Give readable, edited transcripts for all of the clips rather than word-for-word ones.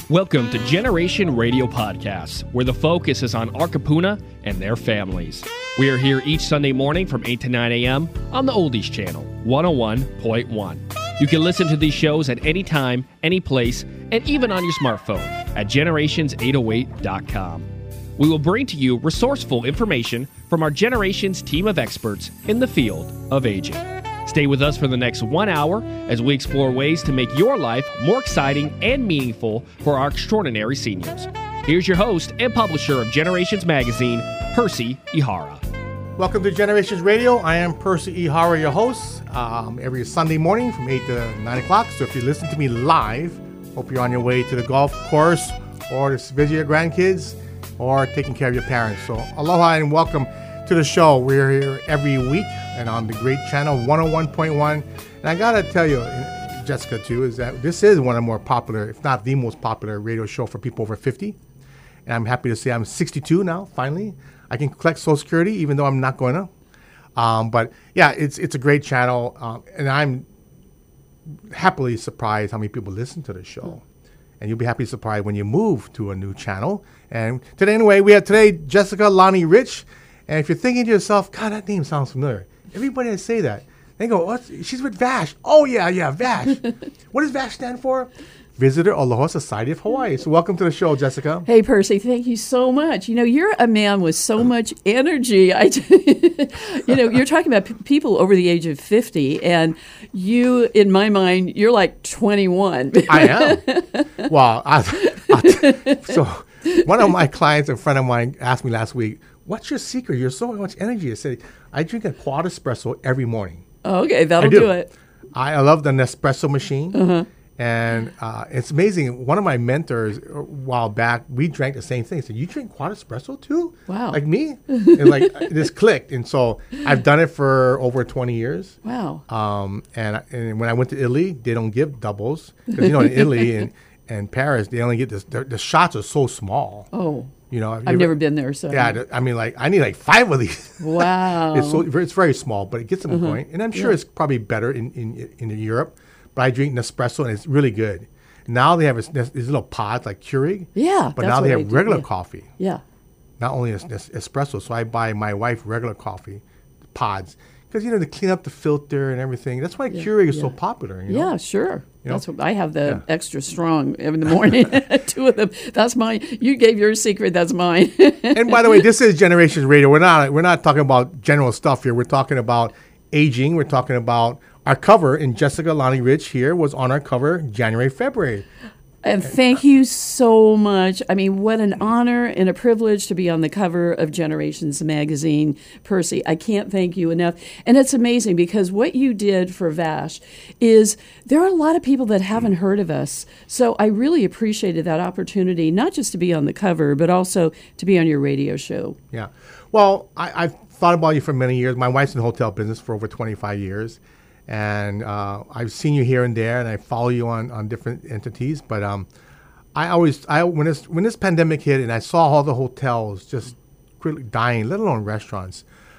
Welcome to Generation Radio Podcasts, where the focus is on our Kapuna and their families. We are here each Sunday morning from 8 to 9 a.m. on the Oldies Channel, 101.1. You can listen to these shows at any time, any place, and even on your smartphone at generations808.com. We will bring to you resourceful information from our Generations team of experts in the field of aging. Stay with us for the next 1 hour as we explore ways to make your life more exciting and meaningful for our extraordinary seniors. Here's your host and publisher of Generations Magazine, Percy Ihara. Welcome to Generations Radio. I am Percy Ihara, your host, every Sunday morning from 8 to 9 o'clock. So if you listen to me live, hope you're on your way to the golf course or to visit your grandkids or taking care of your parents. So aloha and welcome to the show. We're here every week and on the great channel 101.1. And I gotta tell you, Jessica too, is that this is one of the more popular, if not the most popular radio show for people over 50. And I'm happy to say I'm 62 now, finally. I can collect Social Security even though I'm not going to. But yeah, it's a great channel. And I'm happily surprised how many people listen to the show. And you'll be happily surprised when you move to a new channel. And today, anyway, we have today Jessica Lonnie Rich. And if you're thinking to yourself, God, that name sounds familiar. Everybody that say that, they go, oh, she's with VASH. Oh, yeah, VASH. What does VASH stand for? Visitor Aloha Society of Hawaii. So welcome to the show, Jessica. Hey, Percy, thank you so much. You know, you're a man with so much energy. You're talking about people over the age of 50, and you, in my mind, you're like 21. I am. Well, so one of my clients, a friend of mine, asked me last week, what's your secret? You're so much energy. I said, I drink a quad espresso every morning. Okay, that'll do it. I love the Nespresso machine. Uh-huh. And it's amazing. One of my mentors a while back, we drank the same thing. So you drink quad espresso too? Wow. Like me? And like this clicked. And so I've done it for over 20 years. Wow. And when I went to Italy, they don't give doubles. Because, in Italy and Paris, they only get this. The shots are so small. Oh. I've never been there, so. Yeah, I mean, I need 5 of these. Wow. It's very small, but it gets them going. And I'm sure it's probably better in Europe. But I drink Nespresso, and it's really good. Now they have these little pods like Keurig. Yeah, but now they have regular coffee. Yeah. Not only espresso. So I buy my wife regular coffee pods because to clean up the filter and everything. That's why Keurig is so popular. Yeah, sure. That's what I have the extra strong in the morning. 2 of them. That's mine. You gave your secret. That's mine. And by the way, this is Generations Radio. We're not talking about general stuff here. We're talking about aging. We're talking about our cover in Jessica Lonnie Rich here was on our cover January, February. And thank you so much. I mean, what an honor and a privilege to be on the cover of Generations Magazine, Percy. I can't thank you enough. And it's amazing because what you did for VASH is there are a lot of people that haven't heard of us. So I really appreciated that opportunity, not just to be on the cover, but also to be on your radio show. Yeah. Well, I've thought about you for many years. My wife's in the hotel business for over 25 years. And I've seen you here and there, and I follow you on different entities. But when this pandemic hit, and I saw all the hotels just quickly dying, let alone restaurants,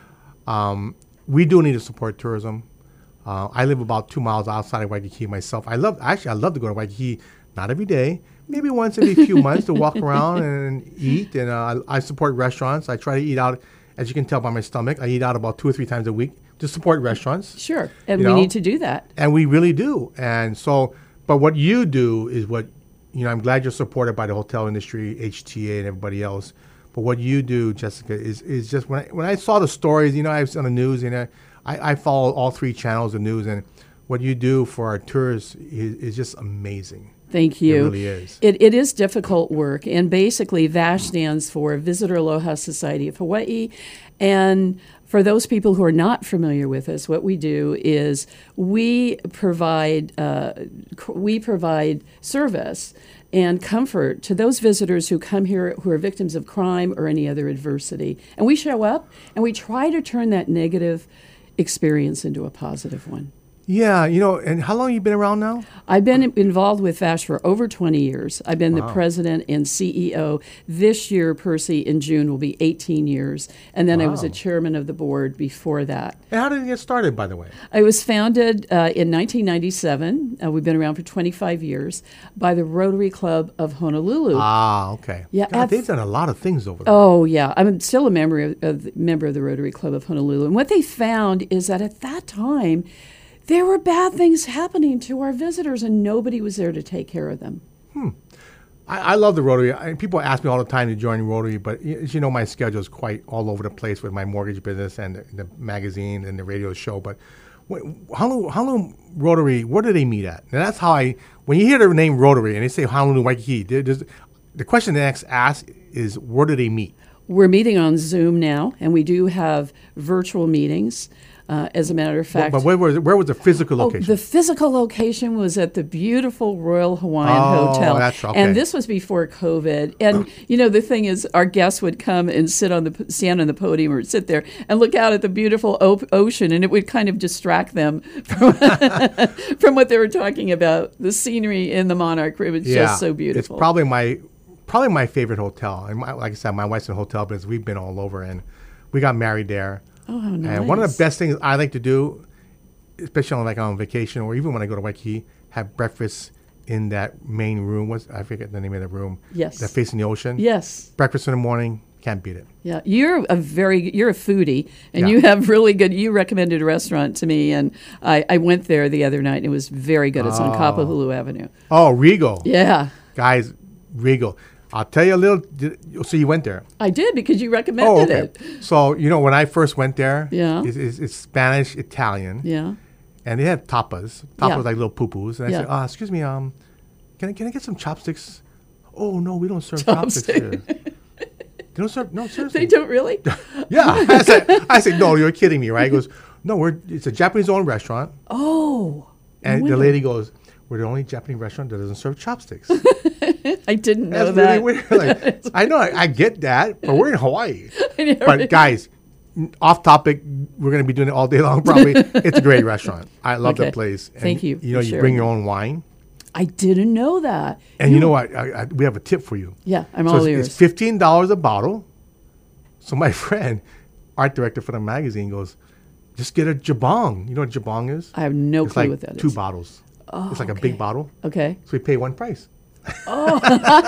we do need to support tourism. I live about 2 miles outside of Waikiki myself. I love to go to Waikiki, not every day, maybe once every few months to walk around and eat. And I support restaurants. I try to eat out, as you can tell by my stomach. I eat out about 2 or 3 times a week to support restaurants. Sure, and we need to do that. And we really do. And so, but what you do is what, I'm glad you're supported by the hotel industry, HTA and everybody else. But what you do, Jessica, is just, when I saw the stories, I was on the news, and I follow all 3 channels of news, and what you do for our tourists is just amazing. Thank you. It really is. It is difficult work, and basically VASH stands for Visitor Aloha Society of Hawaii. And for those people who are not familiar with us, what we do is we provide service and comfort to those visitors who come here who are victims of crime or any other adversity. And we show up and we try to turn that negative experience into a positive one. Yeah, and how long you been around now? I've been involved with VASH for over 20 years. I've been the president and CEO. This year, Percy, in June, will be 18 years. And then I was a chairman of the board before that. And how did it get started, by the way? I was founded in 1997. We've been around for 25 years by the Rotary Club of Honolulu. Ah, okay. Yeah, God, they've done a lot of things over there. Oh, yeah. I'm still a member of the Rotary Club of Honolulu. And what they found is that at that time, there were bad things happening to our visitors, and nobody was there to take care of them. I love the Rotary. People ask me all the time to join Rotary, but as you know, my schedule is quite all over the place with my mortgage business and the magazine and the radio show. But Honolulu Rotary, where do they meet at? And that's how when you hear the name Rotary and they say Honolulu Waikiki, the question the next ask is, where do they meet? We're meeting on Zoom now, and we do have virtual meetings. As a matter of fact. But where was the physical location? The physical location was at the beautiful Royal Hawaiian Hotel. That's okay. And this was before COVID. And, the thing is, our guests would come and stand on the podium or sit there and look out at the beautiful ocean, and it would kind of distract them from what they were talking about. The scenery in the Monarch Room is just so beautiful. It's probably my favorite hotel. And like I said, my wife's in hotel business. We've been all over, and we got married there. Oh, how nice. And one of the best things I like to do, especially on vacation or even when I go to Waikiki, have breakfast in that main room. I forget the name of the room. Yes. That facing the ocean. Yes. Breakfast in the morning, can't beat it. Yeah, you're a foodie, and you have really good. You recommended a restaurant to me, and I went there the other night, and it was very good. It's on Kapahulu Avenue. Oh, Regal. Yeah. Guys, Regal. I'll tell you a little. So you went there? I did, because you recommended it. So when I first went there, yeah, it's Spanish, Italian, yeah, and they have tapas. Tapas like little poo-poos. And I said, excuse me, can I get some chopsticks? Oh no, we don't serve chopsticks here. They don't serve. No, seriously. They don't really? Yeah. I said, no, you're kidding me, right? He goes, no, it's a Japanese-owned restaurant. Oh. And the lady goes, we're the only Japanese restaurant that doesn't serve chopsticks. I didn't know That's that. really weird. I know, I get that, but we're in Hawaii. Know, but right? guys, off topic, we're going to be doing it all day long probably. It's a great restaurant. I love the place. And, Thank you. You bring your own wine. I didn't know that. And you know what? We have a tip for you. Yeah, I'm all ears. It's $15 a bottle. So my friend, art director for the magazine, goes, just get a jabong. You know what jabong is? I have no clue what that is. 2 bottles. Oh, it's like a big bottle. Okay. So we pay one price. Oh.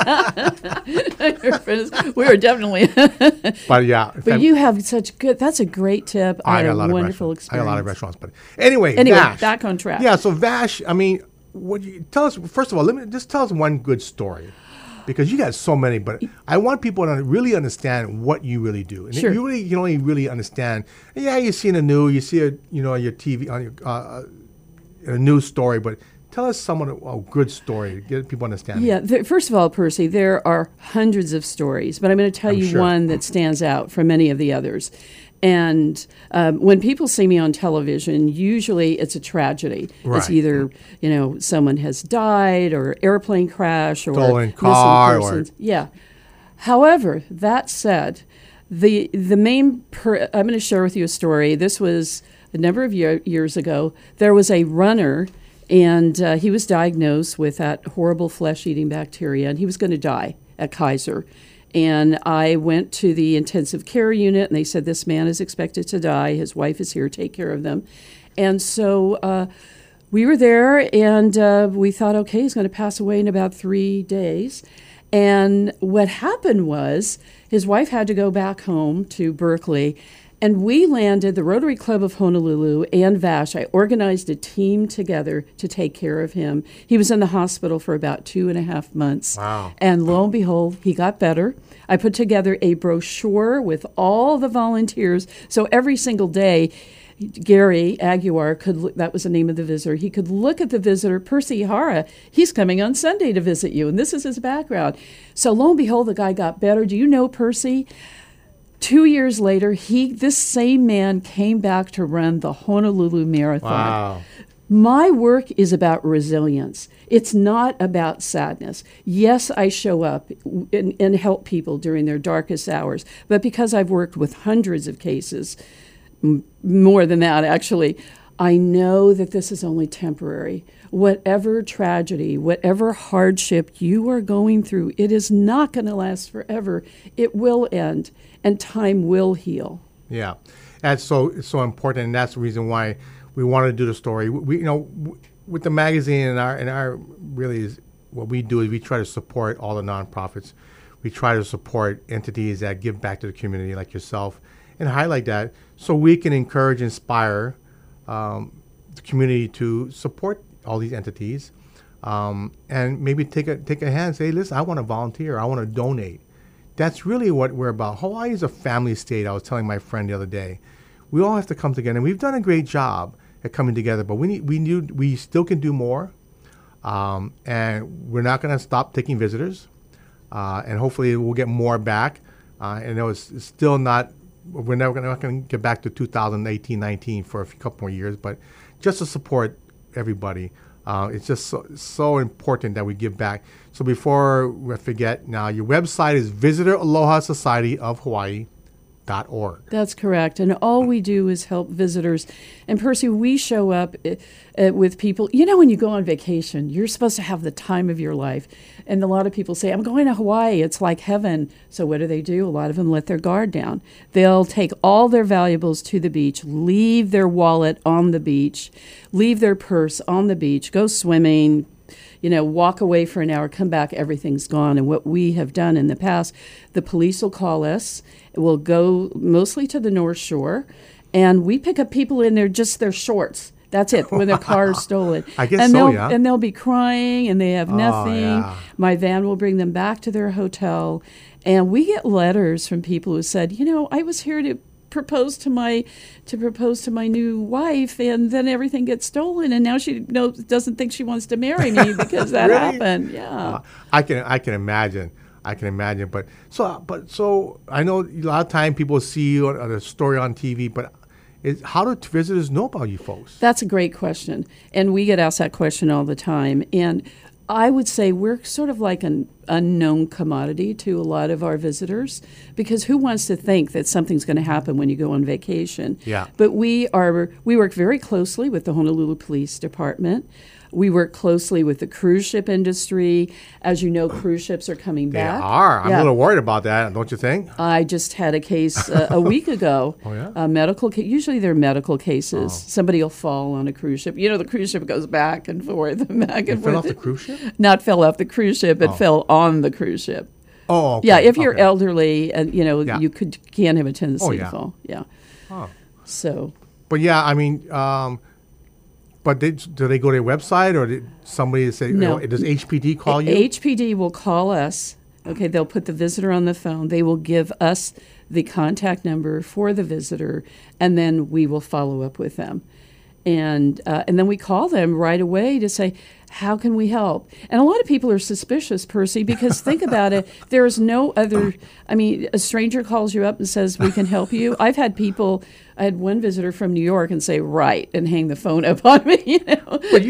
We were definitely. But yeah. But you have such good, that's a great tip. I had a wonderful experience. I got a lot of restaurants. But anyway, VASH. Back on track. Yeah, so VASH, I mean, tell us, first of all, just tell us one good story. Because you got so many, but I want people to really understand what you really do. And sure. You can only really understand. Yeah, you see in the news, you see it, on your TV, on your a news story, but tell us a good story, get people understanding. Yeah, first of all, Percy, there are hundreds of stories, but I'm going to tell you one that stands out from many of the others. And when people see me on television, usually it's a tragedy. Right. It's either, someone has died or airplane crash or stolen car missing persons. Yeah. However, that said, the main I'm going to share with you a story. This was a number of years ago. There was a runner, and he was diagnosed with that horrible flesh-eating bacteria, and he was going to die at Kaiser. And I went to the intensive care unit, and they said, this man is expected to die. His wife is here. Take care of them. And so we were there, and we thought, okay, he's going to pass away in about 3 days. And what happened was his wife had to go back home to Berkeley, and we landed, the Rotary Club of Honolulu and VASH. I organized a team together to take care of him. He was in the hospital for about 2.5 months. Wow. And lo and behold, he got better. I put together a brochure with all the volunteers. So every single day, Gary Aguiar that was the name of the visitor, he could look at the visitor, Percy Ihara, he's coming on Sunday to visit you, and this is his background. So lo and behold, the guy got better. Do you know Percy? 2 years later, this same man came back to run the Honolulu Marathon. Wow. My work is about resilience. It's not about sadness. Yes, I show up and help people during their darkest hours, but because I've worked with hundreds of cases, more than that actually, I know that this is only temporary. Whatever tragedy, whatever hardship you are going through, it is not going to last forever. It will end, and time will heal. Yeah, that's so important, and that's the reason why we wanted to do the story. We with the magazine and our really is, what we do is we try to support all the nonprofits. We try to support entities that give back to the community, like yourself, and highlight that so we can encourage, inspire the community to support all these entities, and maybe take a hand and say, listen, I want to volunteer, I want to donate. That's really what we're about. Hawaii is a family state. I was telling my friend the other day. We all have to come together, and we've done a great job at coming together, but we still can do more, and we're not going to stop taking visitors, and hopefully we'll get more back. And it's still not, we're not going to get back to 2018-19 for a couple more years, but just to support everybody. It's just so important that we give back. So before we forget, now your website is Visitor Aloha Society of Hawaii.org. That's correct. And all we do is help visitors. And Percy, we show up with people. You know, when you go on vacation, you're supposed to have the time of your life. And a lot of people say, I'm going to Hawaii. It's like heaven. So what do? A lot of them let their guard down. They'll take all their valuables to the beach, leave their wallet on the beach, leave their purse on the beach, go swimming, walk away for an hour, come back, everything's gone. And what we have done in the past, the police will call us. We'll go mostly to the North Shore, and we pick up people in their shorts. That's it, when their car is stolen. I guess so, yeah. And they'll be crying, and they have nothing. Yeah. My van will bring them back to their hotel. And we get letters from people who said, I was here to propose to my new wife, and then everything gets stolen, and now she doesn't think she wants to marry me because that Really? happened. Yeah, I can imagine. But so I know a lot of time people see you on a story on TV, but how do visitors know about you folks? That's a great question, and we get asked that question all the time. And I would say we're sort of like an unknown commodity to a lot of our visitors, because who wants to think that something's going to happen when you go on vacation? Yeah. But we work very closely with the Honolulu Police Department. We work closely with the cruise ship industry. As you know, cruise ships are coming back. They are. I'm a little worried about that, don't you think? I just had a case a week ago. Oh, yeah? A medical usually they're medical cases. Somebody will fall on a cruise ship. The cruise ship goes back and forth and back and forth. Fell off the cruise ship? Not fell off the cruise ship, it fell on the cruise ship. Oh, okay. Yeah, if you're elderly and, you can have a tendency to yeah. fall. Yeah. Oh. So. But yeah, I mean, but do they go to their website, or did somebody say, No. Does HPD call you? HPD will call us. Okay, they'll put the visitor on the phone. They will give us the contact number for the visitor, and then we will follow up with them. And then we call them right away to say, how can we help? And a lot of people are suspicious, Percy, because think about it. There is no other, a stranger calls you up and says, we can help you. I had one visitor from New York and say, right, and hang the phone up on me, But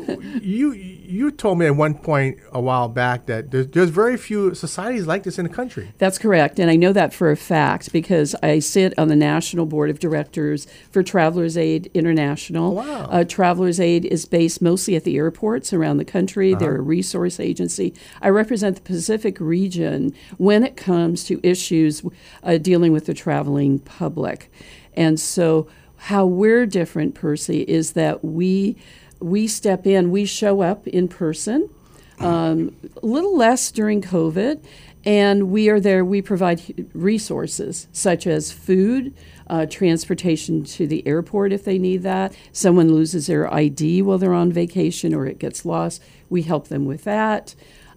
you told me at one point a while back that there's very few societies like this in the country. That's correct, and I know that for a fact because I sit on the National Board of Directors for Travelers Aid International. Oh, wow. Travelers Aid is based mostly at the airports around the country. They're a resource agency. I represent the Pacific region when it comes to issues dealing with the traveling public. And so how we're different, Percy, is that we step in, we show up in person, a little less during COVID, and we are there. We provide resources such as food, transportation to the airport if they need that. Someone loses their ID while they're on vacation or it gets lost, we help them with that.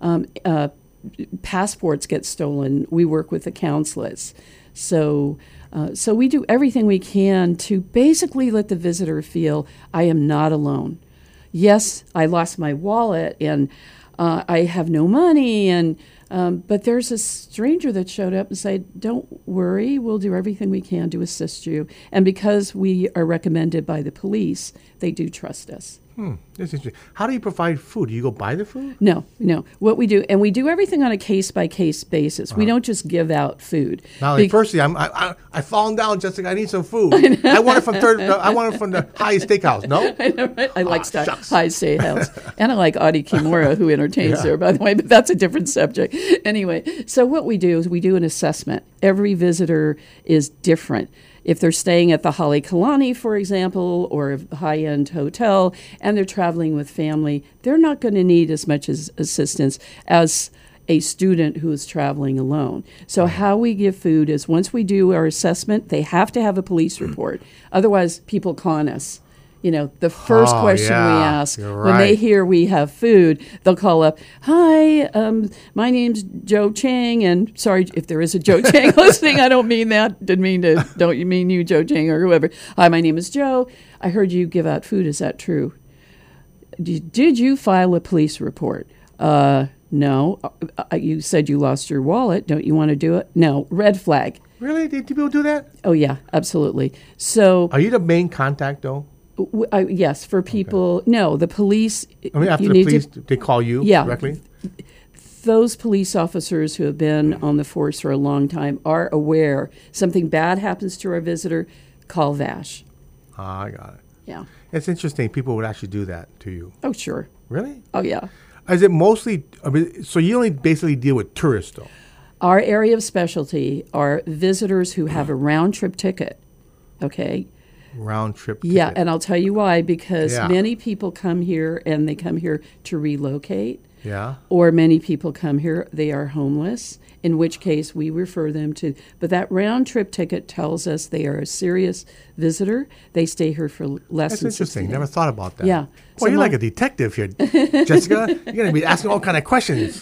Passports get stolen, we work with the consulates. So we do everything we can to basically let the visitor feel, I am not alone. Yes, I lost my wallet and I have no money, but there's a stranger that showed up and said, don't worry, we'll do everything we can to assist you. And because we are recommended by the police, they do trust us. That's interesting. How do you provide food? Do you go buy the food? No. What we do, and we do everything on a case-by-case basis. We don't just give out food. Now, firstly, I've fallen down, Jessica. I need some food. I want it from the Hyatt Steakhouse. No, I know, right? I like Hyatt Steakhouse, and I like Audie Kimura, who entertains there, by the way. But that's a different subject. Anyway, so what we do is we do an assessment. Every visitor is different. If they're staying at the Halekulani, for example, or a high-end hotel, and they're traveling with family, they're not going to need as much assistance as a student who is traveling alone. So how we give food is once we do our assessment, they have to have a police report. Otherwise, people con us. You know, the first question we ask when they hear we have food, they'll call up, "Hi, my name's Joe Chang," and sorry if there is a Joe Chang listening, I don't mean that. Don't you mean you, Joe Chang, or whoever. "Hi, my name is Joe. I heard you give out food. Is that true? Did you file a police report?" No. You said you lost your wallet. Don't you want to do it? No. Red flag. Really? Did people do that? Oh, yeah, absolutely. So, are you the main contact, though? Yes, for people. Okay. No, the police. I mean, after the police, they call you directly? Those police officers who have been on the force for a long time are aware something bad happens to our visitor, call VASH. I got it. Yeah. It's interesting. People would actually do that to you. Oh, sure. Really? Oh, yeah. Is it mostly, so you only basically deal with tourists, though? Our area of specialty are visitors who have a round-trip ticket, okay? Round-trip ticket. Yeah, and I'll tell you why, because many people come here and they come here to relocate. Yeah. Or many people come here, they are homeless, in which case we refer them to. But that round-trip ticket tells us they are a serious visitor. They stay here for less than 60 days. That's interesting. Never thought about that. Yeah. Well, you're like a detective here, Jessica. You're going to be asking all kind of questions.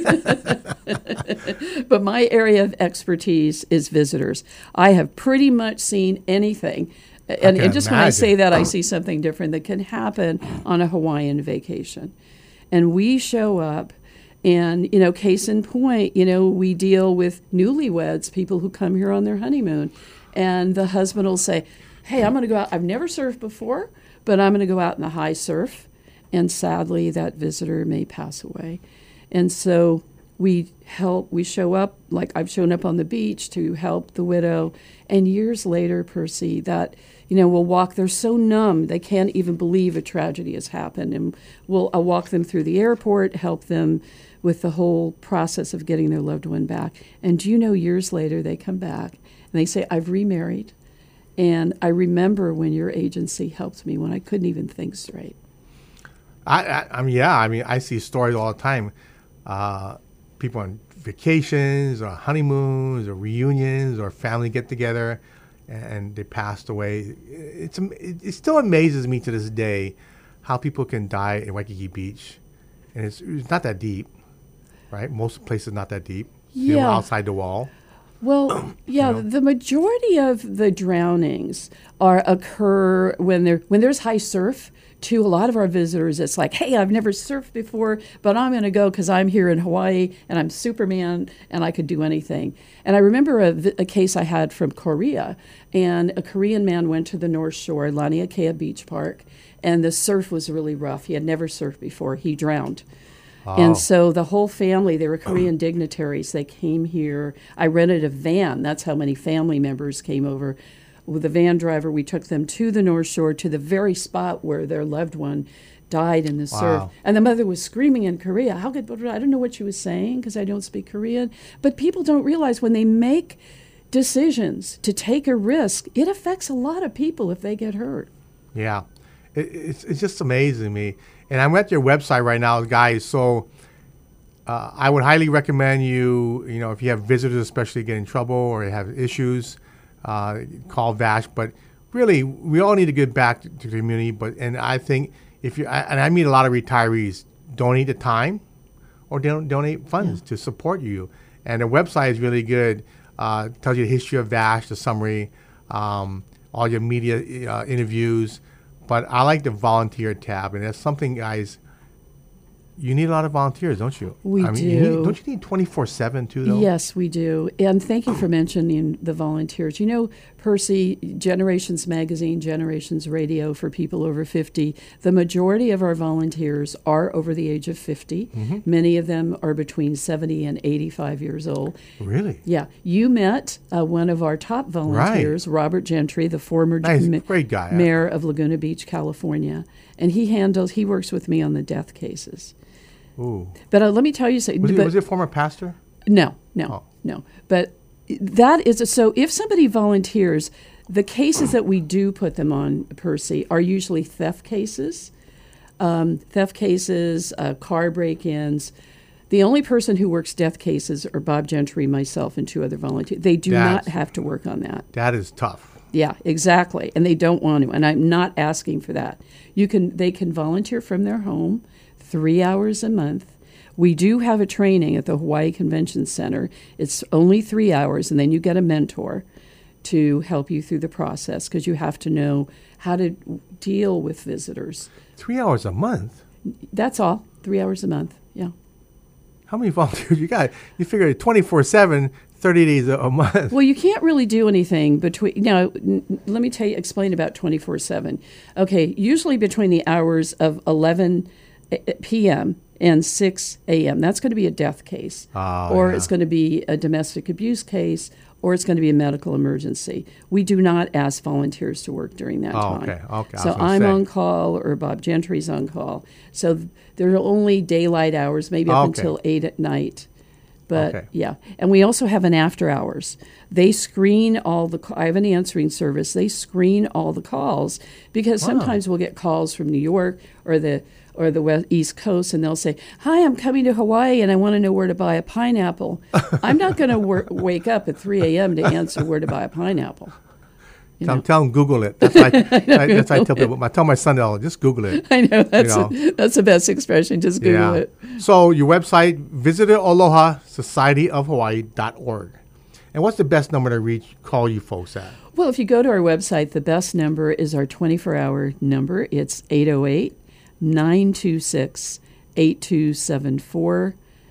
But my area of expertise is visitors. I have pretty much seen anything. And just when I say that, I see something different that can happen on a Hawaiian vacation. And we show up, and, you know, case in point, you know, we deal with newlyweds, people who come here on their honeymoon. And the husband will say, "Hey, I'm going to go out. I've never surfed before, but I'm going to go out in the high surf." And sadly, that visitor may pass away. And so we show up, like I've shown up on the beach to help the widow. And years later, Percy, that, you know, we'll walk, they're so numb, they can't even believe a tragedy has happened. And I'll walk them through the airport, help them with the whole process of getting their loved one back. And do you know, years later, they come back and they say, "I've remarried. And I remember when your agency helped me when I couldn't even think straight." I mean, I see stories all the time. People on vacations or honeymoons or reunions or family get together and they passed away. It still amazes me to this day how people can die in Waikiki Beach. And it's not that deep, right? Most places not that deep. Yeah. You know, outside the wall. Well, yeah, the majority of the drownings occur when there's high surf. To a lot of our visitors, it's like, "Hey, I've never surfed before, but I'm going to go because I'm here in Hawaii and I'm Superman and I could do anything." And I remember a case I had from Korea, and a Korean man went to the North Shore, Laniakea Beach Park, and the surf was really rough. He had never surfed before. He drowned. Oh. And so the whole family, they were Korean dignitaries. They came here. I rented a van. That's how many family members came over. With the van driver, we took them to the North Shore, to the very spot where their loved one died in the surf. And the mother was screaming in Korea. I don't know what she was saying because I don't speak Korean. But people don't realize when they make decisions to take a risk, it affects a lot of people if they get hurt. Yeah. It's just amazing to me. And I'm at your website right now, guys. So I would highly recommend you know, if you have visitors especially get in trouble or you have issues, call VASH. But really, we all need to give back to the community. And I think and I meet a lot of retirees, donate the time or donate funds to support you. And the website is really good. Tells you the history of VASH, the summary, all your media interviews. But I like the volunteer tab, and that's something, guys. you need a lot of volunteers, don't you? We don't you need 24/7 too, though? Yes, we do. And thank you for mentioning the volunteers. You know, Percy, Generations Magazine, Generations Radio for people over 50, the majority of our volunteers are over the age of 50. Mm-hmm. Many of them are between 70 and 85 years old. Really? Yeah. You met one of our top volunteers, Robert Gentry, the former great guy, mayor of Laguna Beach, California. And he works with me on the death cases. Ooh. But let me tell you something. Was he a former pastor? No. But that is so. If somebody volunteers, the cases that we do put them on, Percy, are usually theft cases, car break-ins. The only person who works death cases are Bob Gentry, myself, and 2 other volunteers. They do not have to work on that. That is tough. Yeah, exactly. And they don't want to. And I'm not asking for that. They can volunteer from their home 3 hours a month. We do have a training at the Hawaii Convention Center. It's only 3 hours, and then you get a mentor to help you through the process because you have to know how to deal with visitors. 3 hours a month? That's all. 3 hours a month, yeah. How many volunteers you got? You figure 24/7, 30 days a month. Well, you can't really do anything between. Now, let me explain about 24/7. Okay, usually between the hours of 11 p.m. and 6 a.m. That's going to be a death case, it's going to be a domestic abuse case, or it's going to be a medical emergency. We do not ask volunteers to work during that time. Okay. So I'm on call, or Bob Gentry's on call. So there are only daylight hours, maybe up until 8 at night. But yeah, and we also have an after hours. They screen I have an answering service. They screen all the calls because sometimes we'll get calls from New York or the East Coast, and they'll say, "Hi, I'm coming to Hawaii, and I want to know where to buy a pineapple." I'm not going to wake up at 3 a.m. to answer where to buy a pineapple. Tell them Google it. That's why I tell people. I tell my son, just Google it. I know that's the best expression. Just Google it. So your website, visitoralohasocietyofhawaii.org. And what's the best number to call you folks at? Well, if you go to our website, the best number is our 24-hour number. It's 808-926-8274,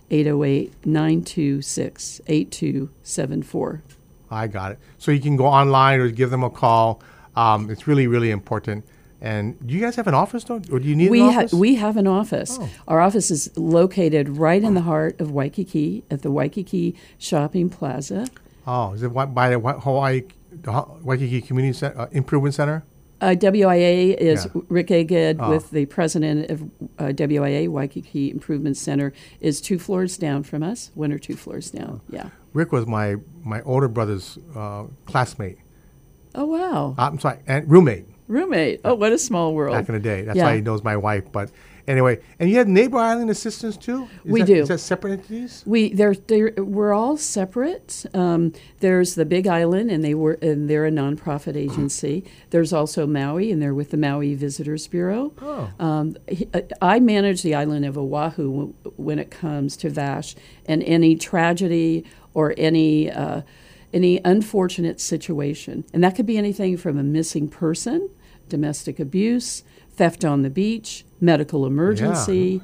808-926-8274. I got it. So you can go online or give them a call. It's really, really important. And do you guys have an office, though? Or do you need an office? We have an office. Oh. Our office is located right in the heart of Waikiki at the Waikiki Shopping Plaza. Oh, is it by the Waikiki Community Improvement Center? WIA is Rick Aged with the president of WIA, Waikiki Improvement Center, is 2 floors down from us, 1 or 2 floors down. Yeah. Rick was my older brother's classmate. Oh, wow. I'm sorry, and roommate. Roommate. Oh, what a small world. Back in the day. That's why he knows my wife. But anyway, and you have Neighbor Island Assistance too? We do. Is that separate entities? We're all separate. There's the Big Island, and they're a nonprofit agency. There's also Maui, and they're with the Maui Visitors Bureau. Oh. I manage the island of Oahu when it comes to VASH, and any tragedy or any unfortunate situation. And that could be anything from a missing person, domestic abuse, theft on the beach, medical emergency,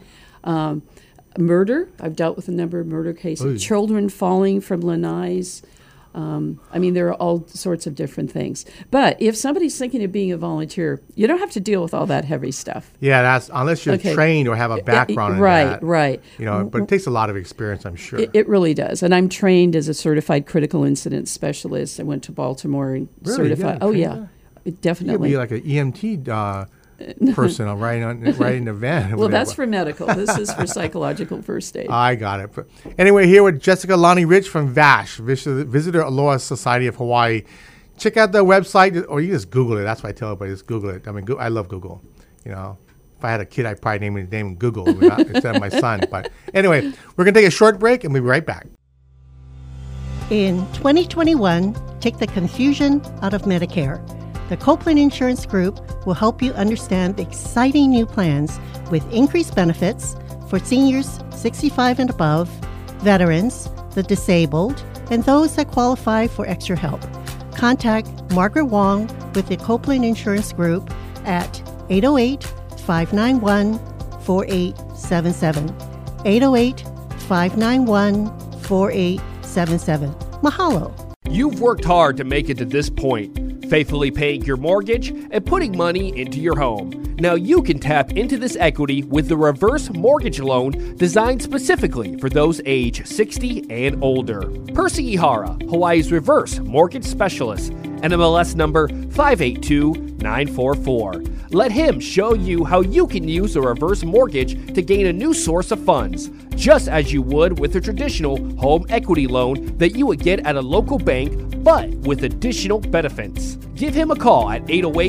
murder. I've dealt with a number of murder cases. Children falling from lanais. There are all sorts of different things. But if somebody's thinking of being a volunteer, you don't have to deal with all that heavy stuff. Yeah, that's unless you're trained or have a background in that. Right. But it takes a lot of experience, I'm sure. It really does. And I'm trained as a certified critical incident specialist. I went to Baltimore and certified. Oh, yeah. Definitely. You'd be like an EMT person riding in the van. Well, that's for medical. This is for psychological first aid. I got it. But anyway, here with Jessica Lonnie Rich from VASH, Visitor Aloha Society of Hawaii. Check out the website, or you just Google it. That's why I tell everybody, just Google it. I mean, I love Google. If I had a kid, I'd probably name him Google instead of my son. But anyway, we're going to take a short break, and we'll be right back. In 2021, take the confusion out of Medicare. The Copeland Insurance Group will help you understand the exciting new plans with increased benefits for seniors 65 and above, veterans, the disabled, and those that qualify for extra help. Contact Margaret Wong with the Copeland Insurance Group at 808-591-4800. 808-591-4877. Mahalo. You've worked hard to make it to this point, faithfully paying your mortgage and putting money into your home. Now you can tap into this equity with the reverse mortgage loan designed specifically for those age 60 and older. Percy Ihara, Hawaii's reverse mortgage specialist, NMLS number 582944. Let him show you how you can use a reverse mortgage to gain a new source of funds, just as you would with a traditional home equity loan that you would get at a local bank, but with additional benefits. Give him a call at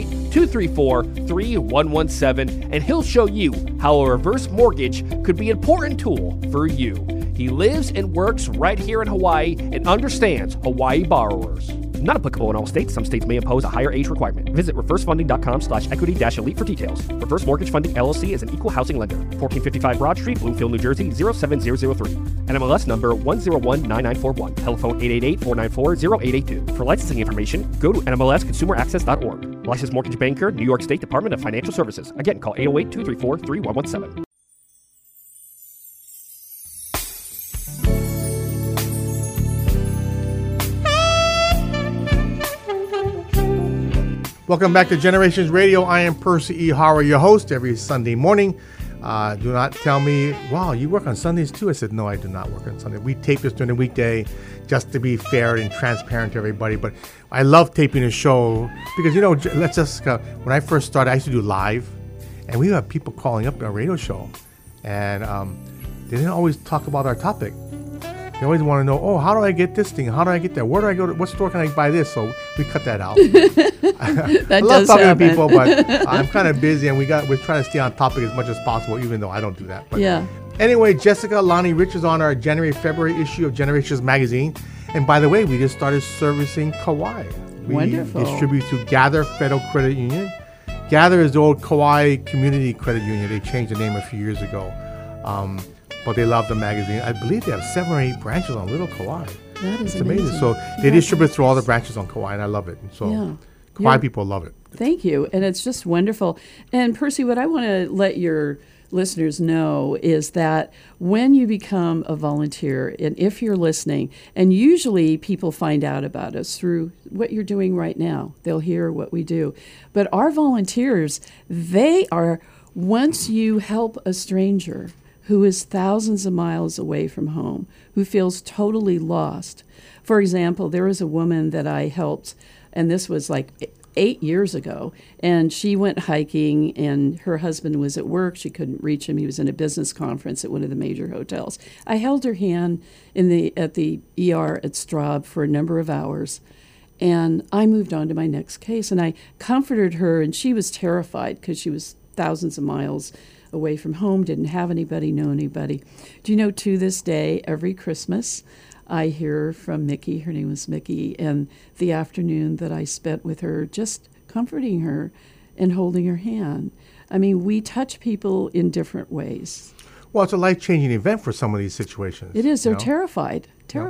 808-234-3117 and he'll show you how a reverse mortgage could be an important tool for you. He lives and works right here in Hawaii and understands Hawaii borrowers. Not applicable in all states. Some states may impose a higher age requirement. Visit reversefunding.com/equity-elite for details. Reverse Mortgage Funding LLC is an equal housing lender. 1455 Broad Street, Bloomfield, New Jersey, 07003. NMLS number 1019941. Telephone 888-494-0882. For licensing information, go to nmlsconsumeraccess.org. Licensed mortgage banker, New York State Department of Financial Services. Again, call 808-234-3117. Welcome back to Generations Radio. I am Percy Ihara, your host, every Sunday morning. Do not tell me, wow, you work on Sundays too? I said, no, I do not work on Sunday. We tape this during the weekday just to be fair and transparent to everybody. But I love taping a show because, let's just, when I first started, I used to do live. And we have people calling up our radio show. And they didn't always talk about our topic. They always want to know, oh, how do I get this thing? How do I get that? Where do I go? What store can I buy this? So we cut that out. I love talking to people, but I'm kind of busy, and we're trying to stay on topic as much as possible, even though I don't do that. But yeah. Anyway, Jessica Lonnie Rich is on our January-February issue of Generations Magazine. And by the way, we just started servicing Kauai. We Wonderful. distribute to Gather Federal Credit Union. Gather is the old Kauai Community Credit Union. They changed the name a few years ago. But they love the magazine. I believe they have 7 or 8 branches on Little Kauai. That is it's amazing. So they Yeah. distribute through all the branches on Kauai, and I love it. So Yeah. Kauai Yeah. people love it. Thank you. And it's just wonderful. And Percy, what I want to let your listeners know is that when you become a volunteer, and if you're listening, and usually people find out about us through what you're doing right now, they'll hear what we do. But our volunteers, they are, once you help a stranger who is thousands of miles away from home, who feels totally lost. For example, there was a woman that I helped, and this was like 8 years ago, and she went hiking, and her husband was at work. She couldn't reach him. He was in a business conference at one of the major hotels. I held her hand at the ER at Straub for a number of hours, and I moved on to my next case, and I comforted her, and she was terrified because she was thousands of miles away from home, didn't have anybody, know anybody. Do you know, to this day, every Christmas, I hear from Mickey, her name was Mickey, and the afternoon that I spent with her, just comforting her and holding her hand. I mean, we touch people in different ways. Well, it's a life-changing event for some of these situations. It is. They're terrified.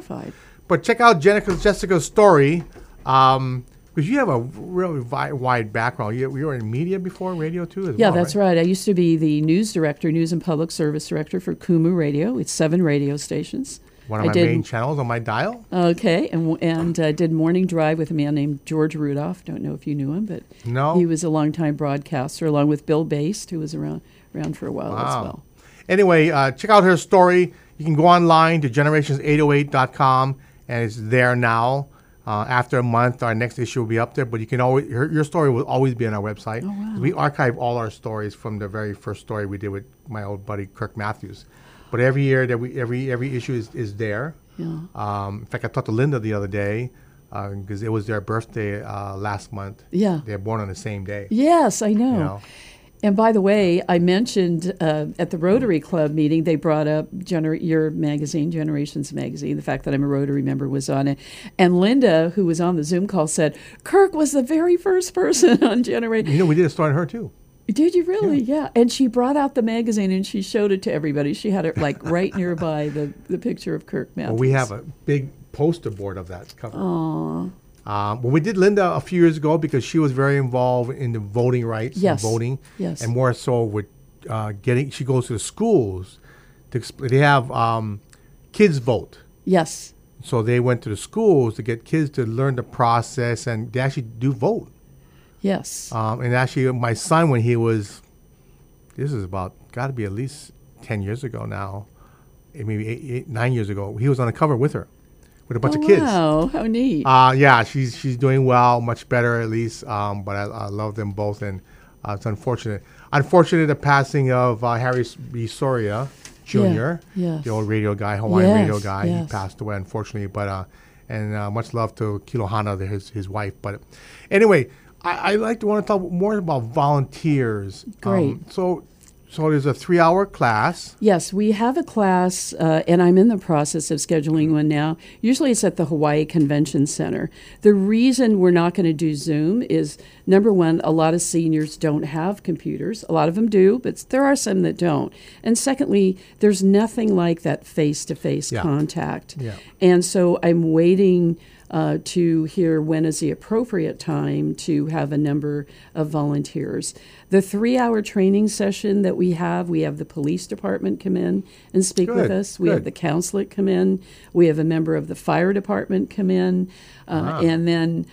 But check out Jessica's story, because you have a really wide background. You were in media before, radio too, as Yeah, well, that's right. I used to be the news and public service director for Kumu Radio. It's 7 radio stations. One of my main channels on my dial. Okay, and did Morning Drive with a man named George Rudolph. Don't know if you knew him, but no. He was a longtime broadcaster, along with Bill Baste, who was around for a while as well. Anyway, check out her story. You can go online to generations808.com, and it's there now. After a month, our next issue will be up there, but you can always your story will always be on our website. Oh, wow. We archive all our stories from the very first story we did with my old buddy Kirk Matthews. But every year that every issue is there. Yeah. In fact, I talked to Linda the other day because it was their birthday last month. Yeah. They're born on the same day. Yes, I know. You know? And by the way, I mentioned at the Rotary Club meeting, they brought up your magazine, Generations Magazine. The fact that I'm a Rotary member was on it. And Linda, who was on the Zoom call, said, Kirk was the very first person on Generations. You know, we did a story on her, too. Did you really? Yeah. And she brought out the magazine and she showed it to everybody. She had it like right nearby the picture of Kirk Matthews. Well, we have a big poster board of that cover. Aww. Well, we did Linda a few years ago because she was very involved in the voting rights and voting. Yes. And more so with she goes to the schools. They have kids vote. Yes. So they went to the schools to get kids to learn the process, and they actually do vote. Yes. And actually, my son, when he was, this is about, got to be at least 10 years ago now, maybe 9 years ago, he was on the cover with her, with a bunch of kids. Wow, how neat. Yeah, she's doing well, much better at least. But I love them both, and it's unfortunate. Unfortunate the passing of Harry B. Soria Jr., yes. the old radio guy, Hawaiian radio guy. Yes. He passed away, unfortunately. But and much love to Kilohana, his wife. But anyway, I want to talk more about volunteers. Great. So there's a 3-hour class. Yes, we have a class, and I'm in the process of scheduling one now. Usually it's at the Hawaii Convention Center. The reason we're not going to do Zoom is, number one, a lot of seniors don't have computers. A lot of them do, but there are some that don't. And secondly, there's nothing like that face-to-face contact. Yeah. And so I'm waiting to hear when is the appropriate time to have a number of volunteers. The 3-hour training session that we have the police department come in and speak with us. We have the consulate come in. We have a member of the fire department come in. And then,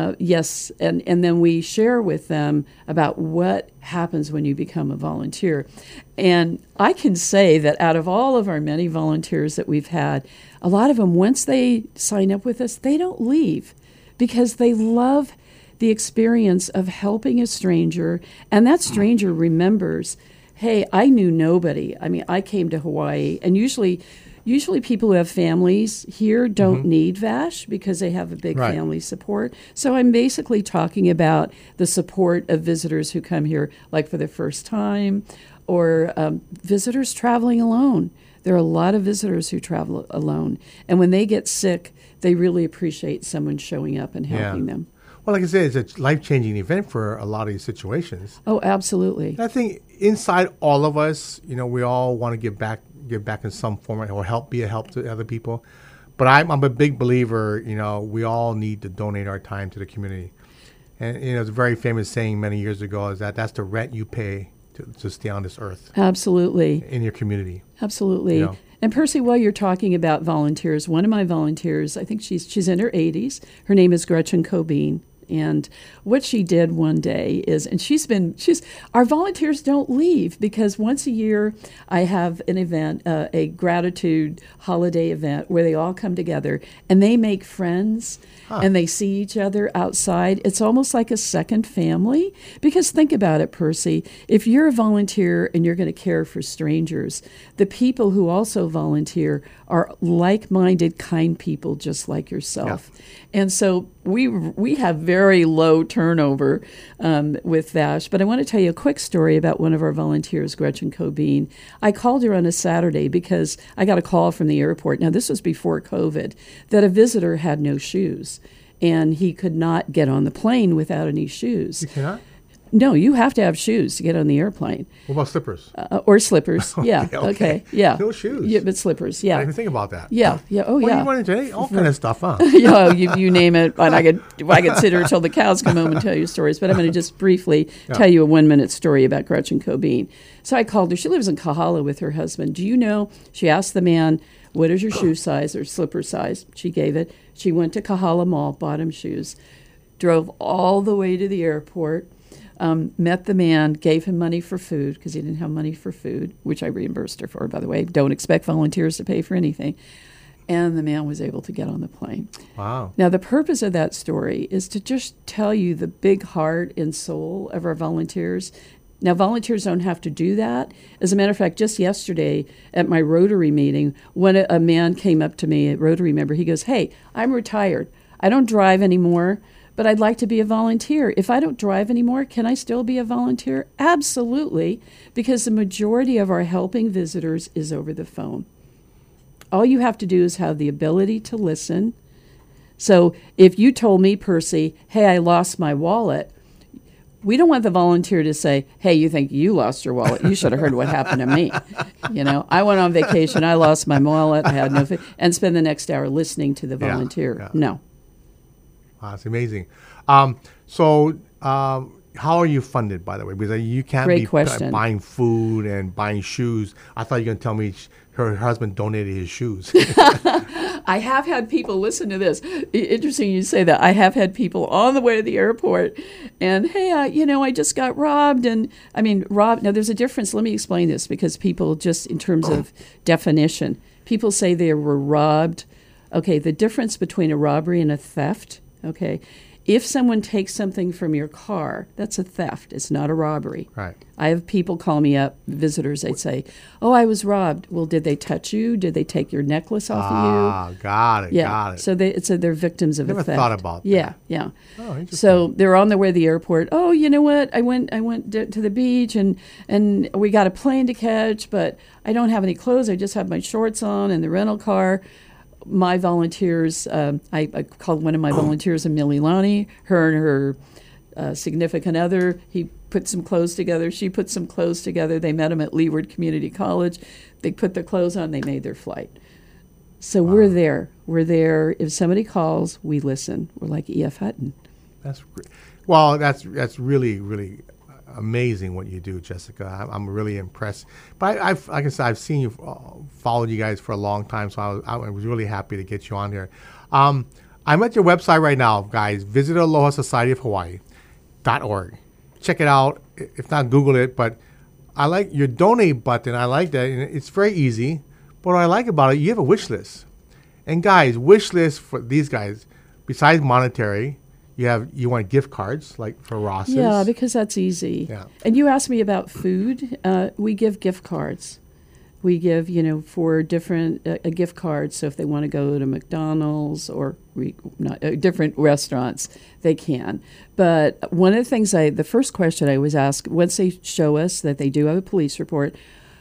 and then we share with them about what happens when you become a volunteer. And I can say that out of all of our many volunteers that we've had, a lot of them, once they sign up with us, they don't leave because they love the experience of helping a stranger, and that stranger remembers, hey, I knew nobody. I mean, I came to Hawaii, and usually people who have families here don't need VASH because they have a big family support. So I'm basically talking about the support of visitors who come here, like for the first time, or visitors traveling alone. There are a lot of visitors who travel alone, and when they get sick, they really appreciate someone showing up and helping them. Well, like I said, it's a life-changing event for a lot of these situations. Oh, absolutely. And I think inside all of us, we all want to give back in some form or be a help to other people. But I'm a big believer, we all need to donate our time to the community. And, it's a very famous saying many years ago is that's the rent you pay to stay on this earth. Absolutely. In your community. Absolutely. And Percy, while you're talking about volunteers, one of my volunteers, I think she's in her 80s. Her name is Gretchen Cobean. And what she did one day is, and our volunteers don't leave because once a year I have an event, a gratitude holiday event where they all come together and they make friends and they see each other outside. It's almost like a second family because think about it, Percy. If you're a volunteer and you're going to care for strangers, the people who also volunteer are like-minded, kind people just like yourself. Yeah. And so we have very low turnover with VASH. But I want to tell you a quick story about one of our volunteers, Gretchen Cobean. I called her on a Saturday because I got a call from the airport. Now, this was before COVID, that a visitor had no shoes, and he could not get on the plane without any shoes. You cannot? No, you have to have shoes to get on the airplane. What about slippers? Or slippers, yeah. Okay, yeah. No shoes. Yeah, but slippers, yeah. I didn't even think about that. Yeah, yeah. Oh, well, yeah. You run into all kind of stuff, huh? Yeah, you name it. And I could sit here until the cows come home and tell you stories. But I'm going to just briefly tell you a 1-minute story about Gretchen Cobean. So I called her. She lives in Kahala with her husband. Do you know? She asked the man, "What is your shoe size or slipper size?" She gave it. She went to Kahala Mall, bought him shoes, drove all the way to the airport. Met the man, gave him money for food because he didn't have money for food, which I reimbursed her for, by the way. Don't expect volunteers to pay for anything. And the man was able to get on the plane. Wow. Now, the purpose of that story is to just tell you the big heart and soul of our volunteers. Now, volunteers don't have to do that. As a matter of fact, just yesterday at my Rotary meeting, when a man came up to me, a Rotary member, he goes, "Hey, I'm retired. I don't drive anymore, but I'd like to be a volunteer. If I don't drive anymore, can I still be a volunteer?" Absolutely, because the majority of our helping visitors is over the phone. All you have to do is have the ability to listen. So if you told me, Percy, "Hey, I lost my wallet," we don't want the volunteer to say, "Hey, you think you lost your wallet? You should have heard what happened to me." I went on vacation, I lost my wallet, I had no and spend the next hour listening to the volunteer. Yeah. No. Wow, it's amazing. how are you funded, by the way? Because you can't Great be question. buying food and buying shoes. I thought you were going to tell me her husband donated his shoes. I have had people listen to this. Interesting you say that. I have had people on the way to the airport and, hey, I just got robbed. And I mean, robbed. Now, there's a difference. Let me explain this because people just in terms of definition, people say they were robbed. Okay, the difference between a robbery and a theft, okay, if someone takes something from your car, that's a theft. It's not a robbery. Right. I have people call me up, visitors, they'd say, oh, I was robbed. Well, did they touch you? Did they take your necklace off of you? Ah, got it, Yeah. got it. So they're victims of Never a theft. thought about that. Yeah, yeah. Oh, interesting. So they're on their way to the airport. Oh, you know what? I went to the beach and we got a plane to catch, but I don't have any clothes. I just have my shorts on and the rental car. My volunteers, I called one of my volunteers, Millie Lonnie, her and her significant other. He put some clothes together. She put some clothes together. They met him at Leeward Community College. They put their clothes on. They made their flight. So we're there. We're there. If somebody calls, we listen. We're like E.F. Hutton. That's great. Well, that's really, really amazing what you do, Jessica. I'm really impressed. But like I said, I've seen you, followed you guys for a long time, so I was really happy to get you on here. I'm at your website right now, guys. Visit Aloha Society of Hawaii.org. Check it out. If not, Google it. But I like your donate button. I like that. And it's very easy. But what I like about it, you have a wish list. And guys, wish list for these guys, besides monetary, you want gift cards like for Ross's. Yeah, because that's easy. Yeah. And you asked me about food. We give gift cards. We give, for different a gift card. So if they want to go to McDonald's or different restaurants, they can. But one of the things the first question I always ask, once they show us that they do have a police report,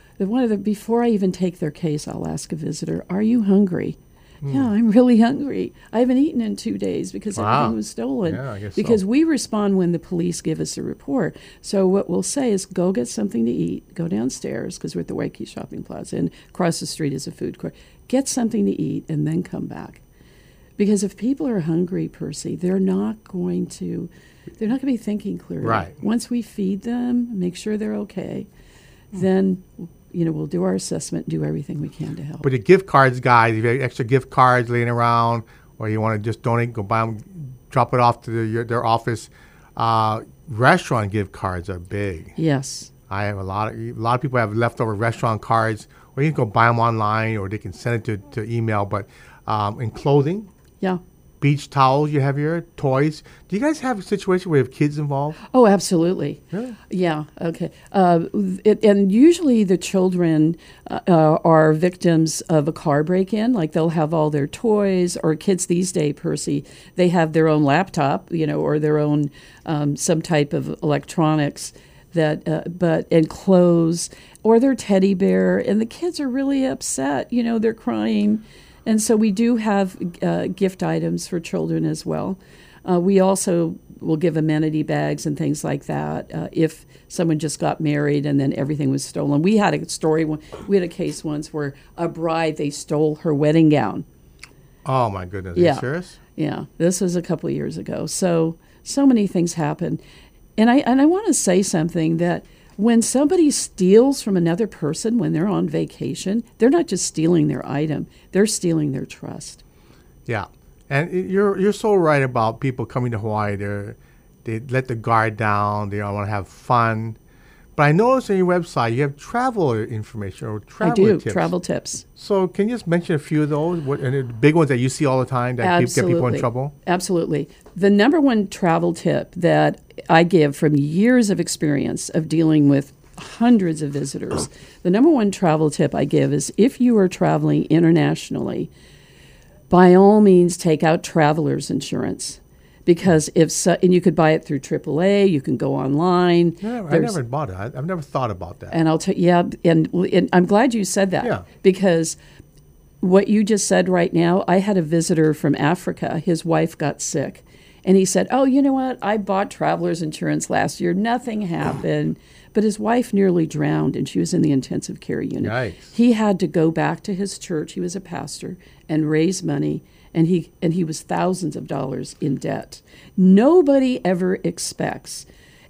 before I even take their case, I'll ask a visitor, "Are you hungry?" Yeah, I'm really hungry. I haven't eaten in 2 days because everything was stolen. Yeah, I guess because so. we respond when the police give us a report. So what we'll say is go get something to eat, go downstairs, because we're at the Waikiki Shopping Plaza, and across the street is a food court. Get something to eat and then come back. Because if people are hungry, Percy, they're not going to be thinking clearly. Right. Once we feed them, make sure they're okay, then we'll do our assessment, do everything we can to help. But the gift cards, guys, if you have extra gift cards laying around, or you want to just donate, go buy them, drop it off to their office. Restaurant gift cards are big. Yes. I have a lot of people have leftover restaurant cards, or you can go buy them online, or they can send it to email. But in clothing, Yeah. beach towels, you have your toys. Do you guys have a situation where you have kids involved? Oh, absolutely. Really? Yeah. Okay. And usually the children are victims of a car break-in. Like they'll have all their toys, or kids these days, Percy, they have their own laptop, or their own some type of electronics and clothes, or their teddy bear, and the kids are really upset. They're crying. And so we do have gift items for children as well. We also will give amenity bags and things like that if someone just got married and then everything was stolen. We had a case once where a bride, they stole her wedding gown. Oh, my goodness. Yeah. Are you serious? Yeah, this was a couple of years ago. So many things happen. And I want to say something that when somebody steals from another person when they're on vacation, they're not just stealing their item, they're stealing their trust. Yeah. And you're so right about people coming to Hawaii. They let the guard down. They want to have fun. But I noticed on your website you have travel information or travel tips. Travel tips. So can you just mention a few of those? And the big ones that you see all the time that get people in trouble? Absolutely. The number one travel tip that I give from years of experience of dealing with hundreds of visitors, the number one travel tip I give is if you are traveling internationally, by all means take out traveler's insurance. Because and you could buy it through AAA, you can go online. Yeah, I never bought it. I've never thought about that. And I'll tell and I'm glad you said that. Yeah. Because what you just said right now, I had a visitor from Africa. His wife got sick. And he said, oh, you know what? I bought traveler's insurance last year. Nothing happened. But his wife nearly drowned, and she was in the intensive care unit. Yikes. He had to go back to his church. He was a pastor, and raise money. And he was thousands of dollars in debt. Nobody ever expects.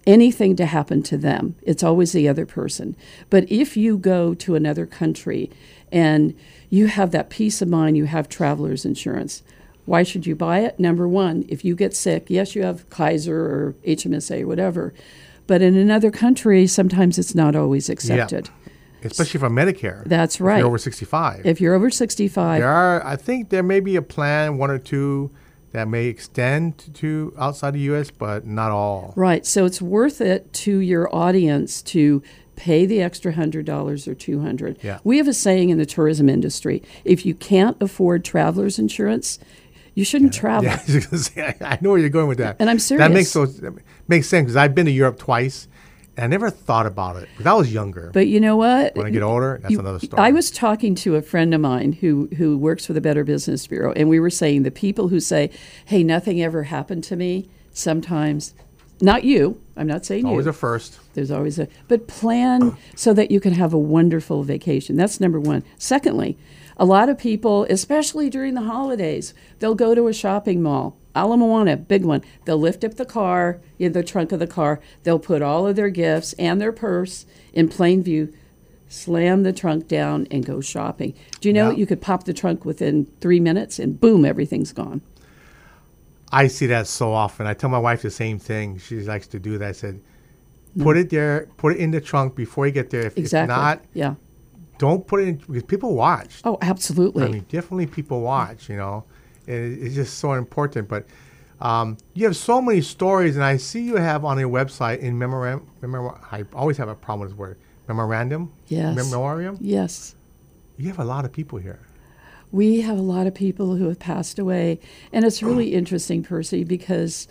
anything to happen to them. It's always the other person. But if you go to another country and you have that peace of mind, you have traveler's insurance. Why should you buy it? Number one, if you get sick, yes, you have Kaiser or HMSA or whatever, but in another country, sometimes it's not always accepted. Yeah. Especially for Medicare. That's right. If you're over 65. If you're over 65. I think there may be a plan, one or two, that may extend to outside the U.S., but not all. Right. So it's worth it to your audience to pay the extra $100 or $200. Yeah. We have a saying in the tourism industry, if you can't afford traveler's insurance, you shouldn't travel. Yeah, I know where you're going with that. And I'm serious. That makes sense because I've been to Europe twice, and I never thought about it because I was younger. But you know what? When I get older, that's another story. I was talking to a friend of mine who works for the Better Business Bureau, and we were saying the people who say, hey, nothing ever happened to me, sometimes, not you, I'm not saying always you. a first. There's always but plan so that you can have a wonderful vacation. That's number one. Secondly, a lot of people, especially during the holidays, they'll go to a shopping mall. Ala Moana, big one. They'll lift up the car, in the trunk of the car. They'll put all of their gifts and their purse in plain view, slam the trunk down, and go shopping. Do you know you could pop the trunk within 3 minutes and boom, everything's gone. I see that so often. I tell my wife the same thing. She likes to do that. I said, put it there, put it in the trunk before you get there. If not, don't put it in, because people watch. Oh, absolutely. I mean, definitely people watch, you know. And it's just so important. But you have so many stories, and I see you have on your website in I always have a problem with this word. Memorandum? Yes. Memoriam? Yes. You have a lot of people here. We have a lot of people who have passed away, and it's really interesting, Percy, because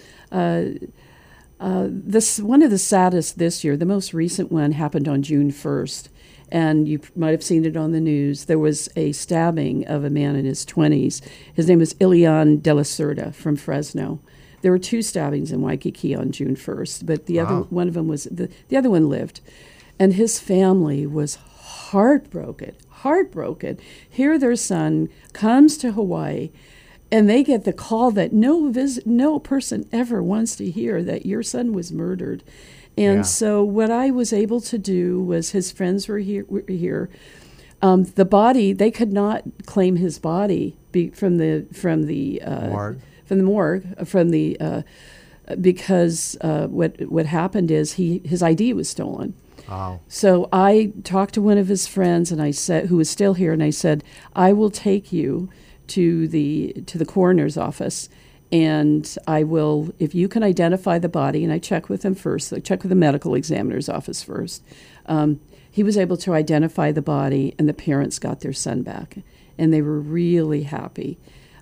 this one of the saddest this year, the most recent one, happened on June 1st, and you might have seen it on the news. There was a stabbing of a man in his 20s. His name was Ilian De La Cerda from Fresno. There were 2 stabbings in Waikiki on June 1st, but the other one of them was the other one lived, and his family was heartbroken. Here their son comes to Hawaii, and they get the call that no person ever wants to hear, that your son was murdered. And so what I was able to do was, his friends were here. The body, they could not claim his body from the morgue, because what happened is his ID was stolen. Wow. So I talked to one of his friends, and I said, who was still here, and I said, I will take you to the coroner's office, and I will, if you can identify the body, and I checked with him first, I checked with the medical examiner's office first. He was able to identify the body, and the parents got their son back, and they were really happy.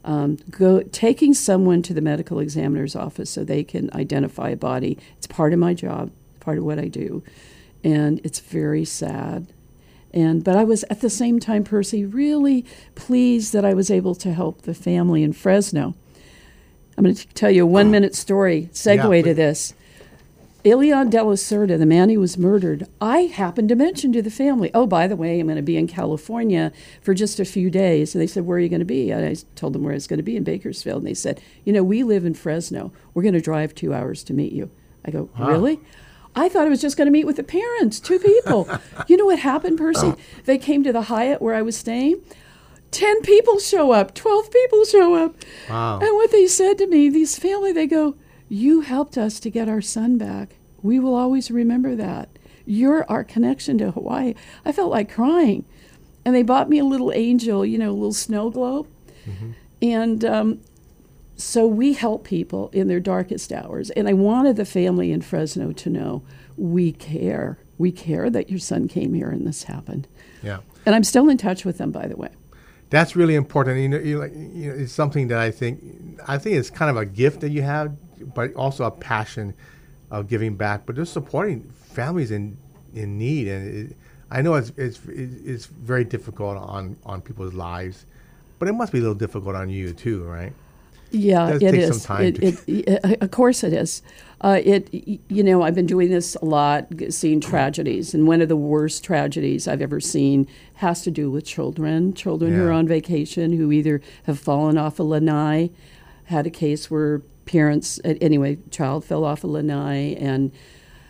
Taking someone to the medical examiner's office so they can identify a body, it's part of my job, part of what I do. And it's very sad. But I was, at the same time, Percy, really pleased that I was able to help the family in Fresno. I'm going to tell you a 1-minute story, segue to this. Ilian De La Cerda, the man who was murdered, I happened to mention to the family, oh, by the way, I'm going to be in California for just a few days. And they said, where are you going to be? And I told them where I was going to be, in Bakersfield. And they said, we live in Fresno. We're going to drive 2 hours to meet you. I go, really? I thought I was just going to meet with the parents, 2 people. You know what happened, Percy? They came to the Hyatt where I was staying. 10 people show up, 12 people show up. Wow. And what they said to me, these family, they go, you helped us to get our son back. We will always remember that. You're our connection to Hawaii. I felt like crying. And they bought me a little angel, a little snow globe. Mm-hmm. And so we help people in their darkest hours. And I wanted the family in Fresno to know, we care. We care that your son came here and this happened. Yeah. And I'm still in touch with them, by the way. That's really important. It's something that I think it's kind of a gift that you have, but also a passion of giving back, but just supporting families in need. And I know it's very difficult on people's lives, but it must be a little difficult on you too, right? Yeah, it is. Some time of course it is. I've been doing this a lot, seeing tragedies, and one of the worst tragedies I've ever seen has to do with children who are on vacation, who either have fallen off a lanai, had a case where child fell off a lanai, and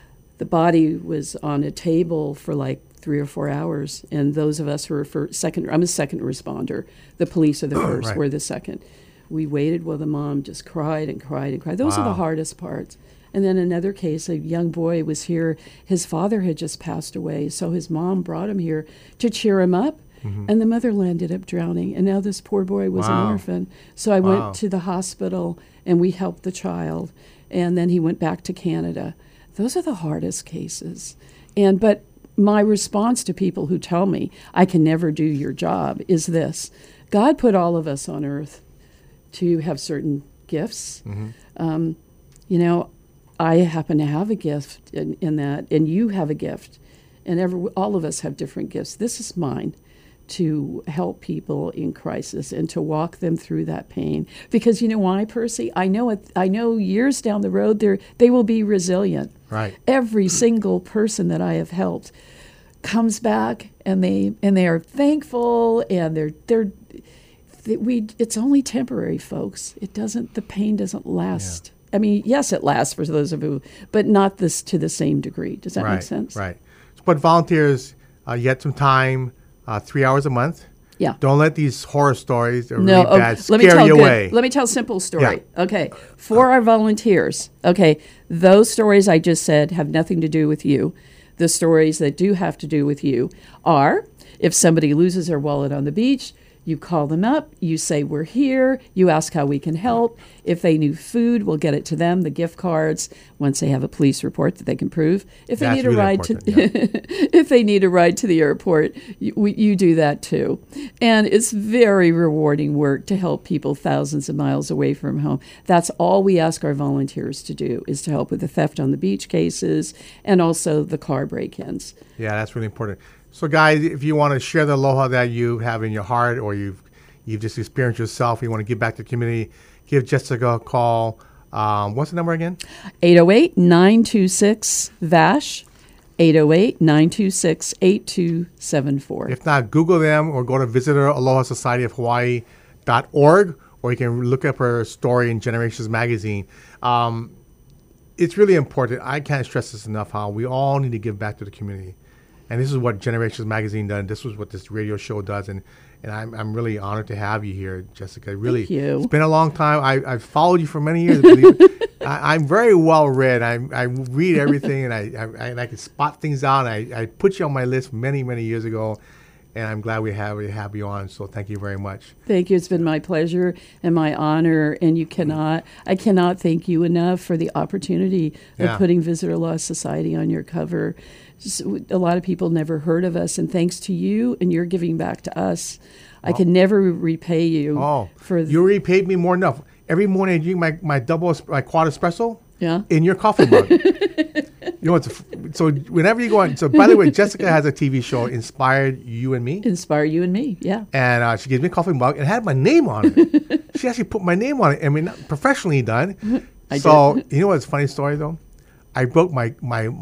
the body was on a table for like 3 or 4 hours, and those of us who were I'm a second responder. The police are the first, Right. we're the second. We waited while the mom just cried and cried and cried. Those are the hardest parts. And then another case, a young boy was here. His father had just passed away, so his mom brought him here to cheer him up, and the mother ended up drowning. And now this poor boy was an orphan. So I went to the hospital, and we helped the child, and then he went back to Canada. Those are the hardest cases. But my response to people who tell me I can never do your job is this: God put all of us on earth to have certain gifts. You know, I happen to have a gift in that, and you have a gift, and all of us have different gifts. This is mine, to help people in crisis and to walk them through that pain. Because you know why, Percy? I know years down the road they will be resilient. Right. Every single person that I have helped comes back, and they are thankful, and it's only temporary, folks. The pain doesn't last. Yeah. I mean, yes, it lasts for those of you, but not to the same degree. Does that make sense? Right. But volunteers, yet some time, 3 hours a month. Yeah. Don't let these horror stories that are really bad scare you away. Let me tell a simple story. Yeah. Okay. For our volunteers, those stories I just said have nothing to do with you. The stories that do have to do with you are if somebody loses their wallet on the beach, you call them up, you say, we're here, you ask how we can help. If they need food, we'll get it to them, the gift cards, once they have a police report that they can prove. If they need a ride if they need a ride to the airport, you do that too. And it's very rewarding work to help people thousands of miles away from home. That's all we ask our volunteers to do, is to help with the theft on the beach cases and also the car break-ins. Yeah, that's really important. So, guys, if you want to share the aloha that you have in your heart, or you've just experienced yourself, you want to give back to the community, give Jessica a call. What's the number again? 808-926-VASH, 808-926-8274. If not, Google them or go to visitoraloha.societyofhawaii.org, or you can look up her story in Generations Magazine. It's really important. I can't stress this enough, how we all need to give back to the community. And this is what Generations Magazine does. This is what this radio show does. And I'm really honored to have you here, Jessica. Really, thank you. It's been a long time. I've followed you for many years. I'm very well read. I read everything, and I can spot things out. I put you on my list many, many years ago. And I'm glad we have you on. So thank you very much. Thank you. It's been my pleasure and my honor. And I cannot thank you enough for the opportunity of putting Visitor Law Society on your cover. A lot of people never heard of us, and thanks to you and your giving back to us, I can never repay you. You repaid me more than enough. Every morning I drink my quad espresso. Yeah. In your coffee mug. You know, so whenever you go on. So by the way, Jessica has a TV show, Inspired You and Me. Inspire You and Me, yeah. And she gives me a coffee mug and had my name on it. She actually put my name on it. I mean, not professionally done. I did. You know what's a funny story though? I broke my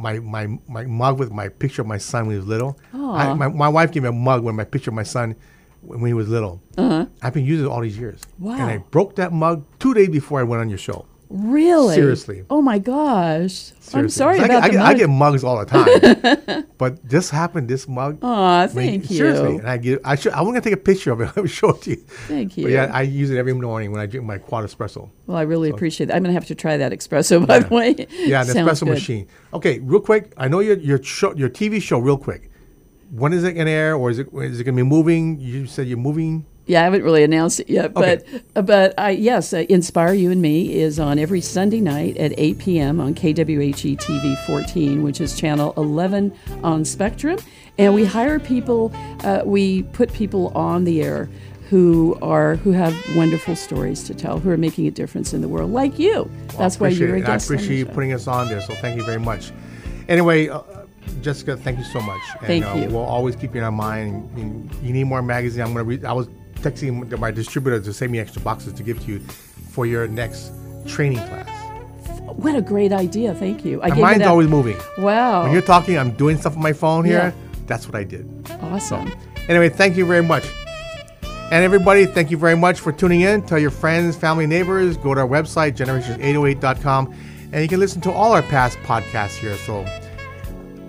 mug with my picture of my son when he was little. My wife gave me a mug with my picture of my son when he was little. I've been using it all these years. Wow. And I broke that mug 2 days before I went on your show. Really? Seriously. Oh my gosh. Seriously. I'm sorry about the mug. I get mugs all the time. But this happened, this mug. Aw, thank you. Seriously. And I'm going to take a picture of it. I will show it to you. Thank you. But yeah, I use it every morning when I drink my quad espresso. Well, I really appreciate that. I'm going to have to try that espresso, by the way. Yeah, the espresso machine. Okay, real quick. I know your TV show, real quick. When is it going to air, or is it going to be moving? You said you're moving. Yeah, I haven't really announced it yet, but yes, Inspire You and Me is on every Sunday night at 8 p.m. on KWHE TV 14, which is channel 11 on Spectrum, and we hire people. We put people on the air who have wonderful stories to tell, who are making a difference in the world, like you. That's why you're a guest. I appreciate you putting us on there. So thank you very much. Anyway. Jessica, thank you so much. And, thank you. We'll always keep you in our mind. You need more magazine. I'm going to read. I was texting my distributor to send me extra boxes to give to you for your next training class. What a great idea. Thank you. My mind's always moving. Wow. When you're talking, I'm doing stuff on my phone here. Yeah. That's what I did. Awesome. So, anyway, thank you very much. And everybody, thank you very much for tuning in. Tell your friends, family, neighbors. Go to our website, generations808.com. And you can listen to all our past podcasts here. So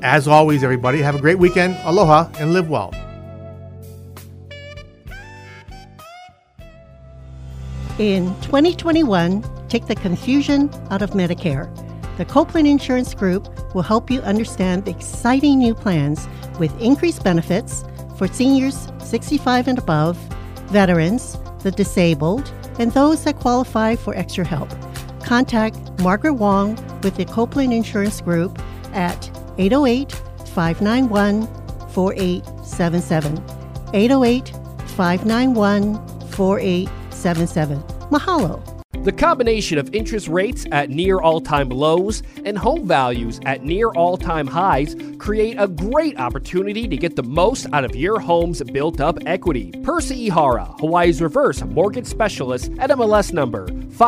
As always, everybody, have a great weekend. Aloha and live well. In 2021, take the confusion out of Medicare. The Copeland Insurance Group will help you understand the exciting new plans with increased benefits for seniors 65 and above, veterans, the disabled, and those that qualify for extra help. Contact Margaret Wong with the Copeland Insurance Group at 808-591-4877. 808-591-4877. Mahalo. The combination of interest rates at near all-time lows and home values at near all-time highs create a great opportunity to get the most out of your home's built-up equity. Percy Ihara, Hawaii's reverse mortgage specialist at MLS number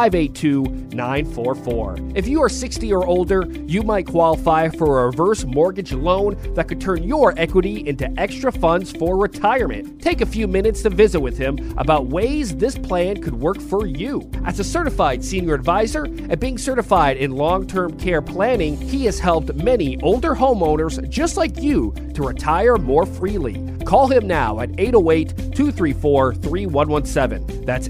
582944. If you are 60 or older, you might qualify for a reverse mortgage loan that could turn your equity into extra funds for retirement. Take a few minutes to visit with him about ways this plan could work for you. As a certified senior advisor and being certified in long-term care planning, he has helped many older homeowners just like you to retire more freely. Call him now at 808-234-3117. That's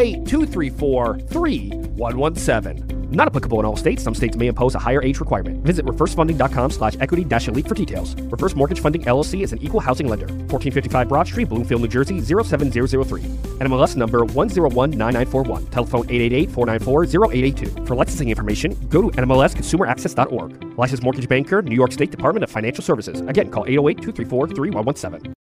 808-234-3117. Not applicable in all states. Some states may impose a higher age requirement. Visit reversefunding.com/equity-elite for details. Reverse Mortgage Funding LLC is an equal housing lender. 1455 Broad Street, Bloomfield, New Jersey, 07003. NMLS number 1019941. Telephone 888-494-0882. For licensing information, go to nmlsconsumeraccess.org. Licensed mortgage banker, New York State Department of Financial Services. Again, call 808-234-3117.